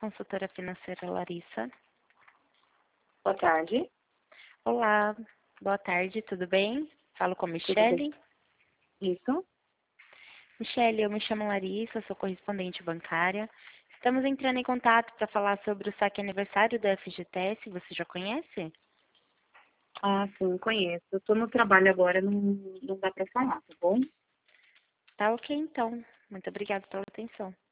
consultora financeira Larissa. Boa tarde. Olá, boa tarde, tudo bem? Falo com a Michele. Isso. Michele, eu me chamo Larissa, sou correspondente bancária. Estamos entrando em contato para falar sobre o saque aniversário da FGTS, você já conhece? Ah, sim, conheço. Eu tô no trabalho agora, não dá para falar, tá bom? Tá ok então. Muito obrigada pela atenção.